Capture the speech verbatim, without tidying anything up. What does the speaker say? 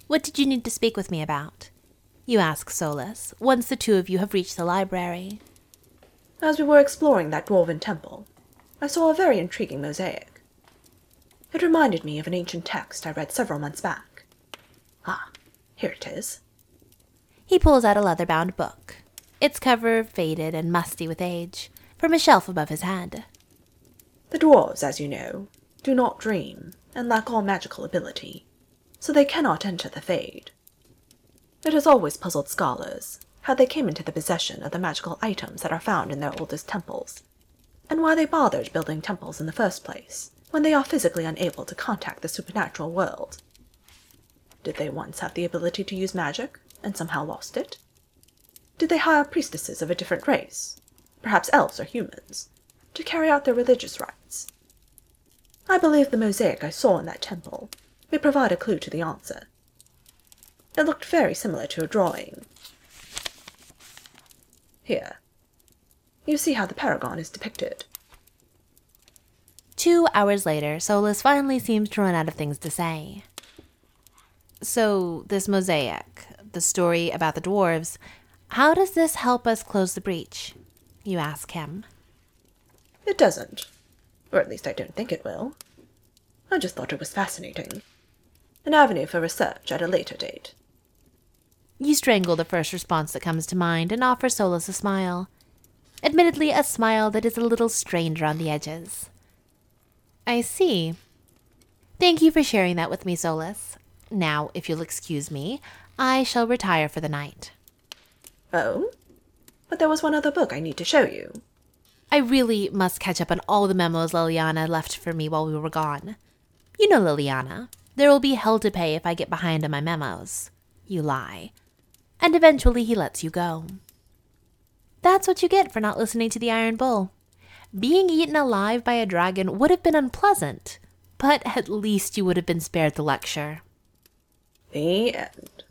What did you need to speak with me about? You ask Solus, once the two of you have reached the library. As we were exploring that dwarven temple, I saw a very intriguing mosaic. It reminded me of an ancient text I read several months back. Ah, here it is. He pulls out a leather-bound book, its cover faded and musty with age, from a shelf above his head. The dwarves, as you know, do not dream, and lack all magical ability, so they cannot enter the Fade. It has always puzzled scholars how they came into the possession of the magical items that are found in their oldest temples, and why they bothered building temples in the first place, when they are physically unable to contact the supernatural world. Did they once have the ability to use magic, and somehow lost it? Did they hire priestesses of a different race, perhaps elves or humans, to carry out their religious rites? I believe the mosaic I saw in that temple may provide a clue to the answer. It looked very similar to a drawing. Here. You see how the paragon is depicted. Two hours later, Solus finally seems to run out of things to say. So, this mosaic, the story about the dwarves, how does this help us close the breach? You ask him. It doesn't. Or at least I don't think it will. I just thought it was fascinating. An avenue for research at a later date. You strangle the first response that comes to mind and offer Solus a smile. Admittedly, a smile that is a little strained around the edges. I see. Thank you for sharing that with me, Solus. Now, if you'll excuse me, I shall retire for the night. Oh? But there was one other book I need to show you. I really must catch up on all the memos Liliana left for me while we were gone. You know Liliana. There will be hell to pay if I get behind on my memos. You lie. And eventually he lets you go. That's what you get for not listening to the Iron Bull. Being eaten alive by a dragon would have been unpleasant, but at least you would have been spared the lecture. The end.